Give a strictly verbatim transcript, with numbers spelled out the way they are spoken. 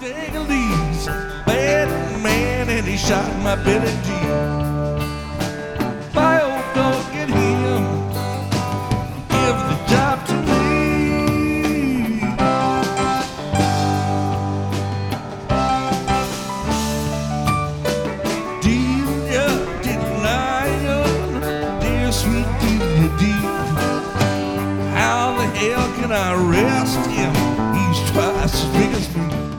Lee's bad man, and he shot my Billy Jean. If I don't get him, give the job to me. Delia, dear lion, dear sweet Delia, dear. How the hell can I arrest him? He's twice as big as me.